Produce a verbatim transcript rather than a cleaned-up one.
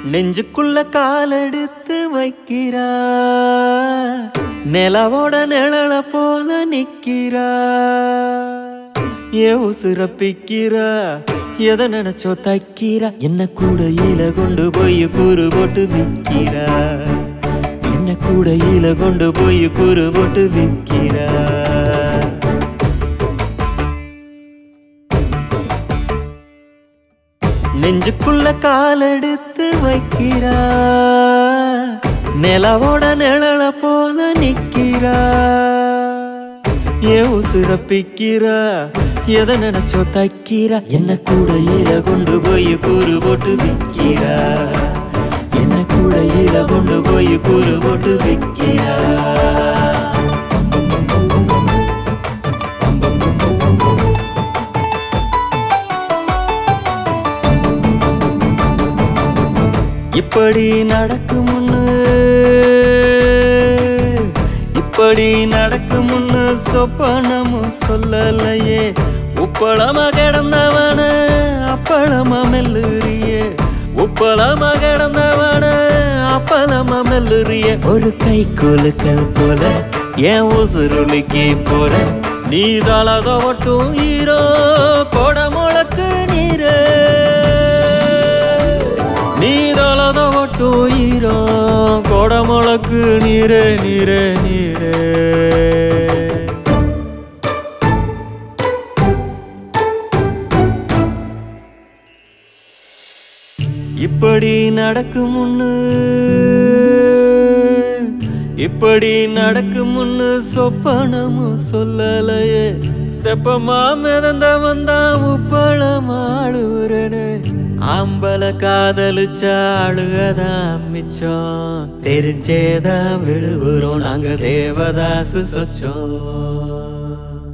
நெஞ்சுக்குள்ள காலெடுத்து வைக்கிறா, நிலவோட நிழல போல நிக்கிறா, ஏ உசுரப்பிக்கிறா, எதை நினைச்சோ தைக்கிறா, என்ன கூடையில கொண்டு போய் கூறு போட்டு விக்கிறா, என்ன கூடையில கொண்டு போய் கூறு போட்டு விக்கிறா. நெஞ்சுக்குள்ள காலெடுத்து வைக்கிறா, நிலவோட நிழல போல நிக்கிறா, ஏ உசுரப்பிக்கிறா, எதை நினைச்சோ தைக்கிறா, என்ன கூடையில கொண்டு போய் கூறு போட்டு விக்கிறா, என்ன கூடையில கொண்டு போய் கூறு போட்டு விக்கிறா. இப்படி நடக்குமுன்னு இப்படி நடக்குமுன்னு சொப்பனமும் சொல்லலையே, உப்பளமா கிடந்தவன அப்பளமா மெல்லுறியே, உப்பளமா கிடந்தவன அப்பளமா மெல்லுறியே, ஒரு கை கொலுக்கல் போல என் உசுருளிக்கு போற, நீ தலத ஒட்டும் ஈரோ கொட முழக்கு நீரே, நீ தலத ஒட்டும் ஈரோ கொட முழக்கு நீரே நீரே நீரே. இப்படி நடக்குமுன்னு இப்படி நடக்குமுன்னு சொப்பனமும் சொல்லலையே, தெப்பமா மிதந்த வந்தான் உப்பளமாடுறனே, ஆம்பல காதலிச்சா அழுகதான் மிச்சம், தெரிஞ்சேதான் விடுவுறோம் நாங்க தேவதாசு சொச்சோம்.